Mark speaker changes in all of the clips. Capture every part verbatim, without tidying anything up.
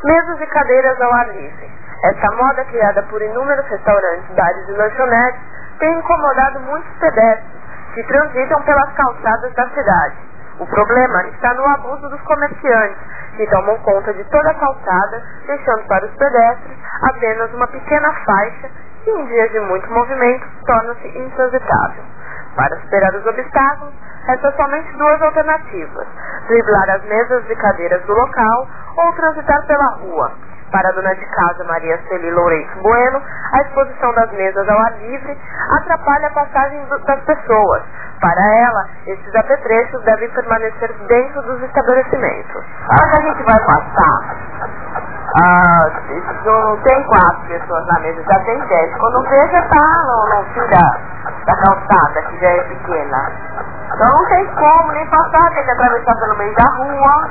Speaker 1: Mesas e cadeiras ao ar livre. Essa moda, criada por inúmeros restaurantes, bares e lanchonetes, tem incomodado muitos pedestres que transitam pelas calçadas da cidade. O problema está no abuso dos comerciantes, que tomam conta de toda a calçada, deixando para os pedestres apenas uma pequena faixa que, em dias de muito movimento, torna-se intransitável. Para superar os obstáculos, restam somente duas alternativas: driblar as mesas e cadeiras do local ou transitar pela rua. Para a dona de casa Maria Celi Lourenço Bueno, a exposição das mesas ao ar livre atrapalha a passagem do, das pessoas. Para ela, esses apetrechos devem permanecer dentro dos estabelecimentos.
Speaker 2: Quando a gente vai passar, ah, não tem quatro pessoas na mesa, já tem dez. Quando vê, já está no, no fim da, da calçada, que já é pequena. Então não tem como nem passar, tem que atravessar pelo meio da rua.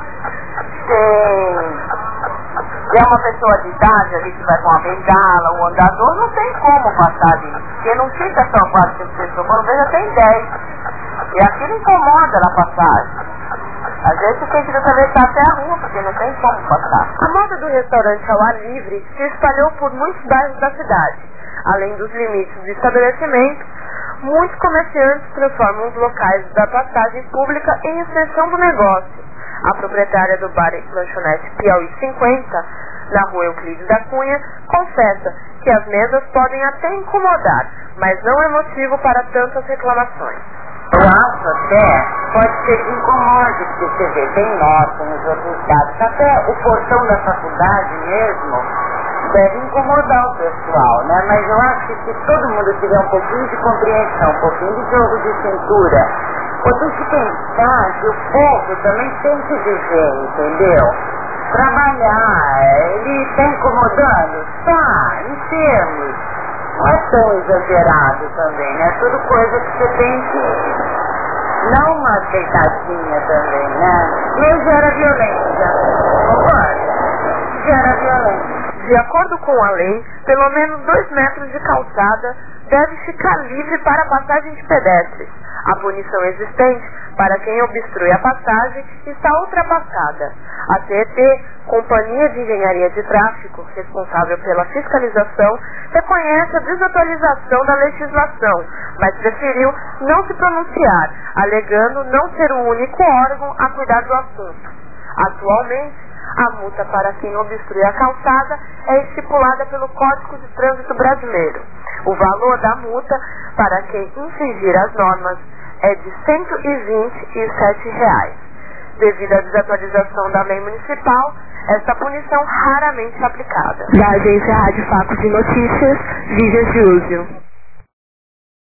Speaker 2: Tem... Se é uma pessoa de idade ali que vai com uma bengala, um andador, não tem como passar ali. Porque não fica só quatro, cinco pessoas, quando vê já tem dez. E aquilo incomoda na passagem. Às vezes você tem que atravessar até a rua, porque não tem como passar.
Speaker 1: A moda do restaurante ao ar livre se espalhou por muitos bairros da cidade. Além dos limites do estabelecimento, muitos comerciantes transformam os locais da passagem pública em extensão do negócio. A proprietária do bar e lanchonete Piauí cinquenta, na rua Euclides da Cunha, confessa que as mesas podem até incomodar, mas não é motivo para tantas reclamações.
Speaker 2: Eu acho até, pode ser que incomode, porque você vê, tem nota nos outros estados, até o portão da faculdade mesmo deve incomodar o pessoal, né? Mas eu acho que se todo mundo tiver um pouquinho de compreensão, um pouquinho de jogo de cintura, eu tenho que pensar que o povo também tem que viver, entendeu? Trabalhar, ele está incomodando? Tá, em termos. Não é tão exagerado também, né? Tudo coisa que você tem que... Não uma aceitadinha também, né? E gera violência. Concorda? Gera violência.
Speaker 1: De acordo com a lei, pelo menos dois metros de calçada deve ficar livre para a passagem de pedestres. A punição existente para quem obstrui a passagem está ultrapassada. A C E T, Companhia de Engenharia de Tráfego, responsável pela fiscalização, reconhece a desatualização da legislação, mas preferiu não se pronunciar, alegando não ser o único órgão a cuidar do assunto. Atualmente, a multa para quem obstrui a calçada é estipulada pelo Código de Trânsito Brasileiro. O valor da multa para quem infringir as normas é de cento e vinte e sete reais. Devido à desatualização da lei municipal, esta punição raramente é aplicada. Da agência Rádio Faco de Notícias, Lígia Giúzio.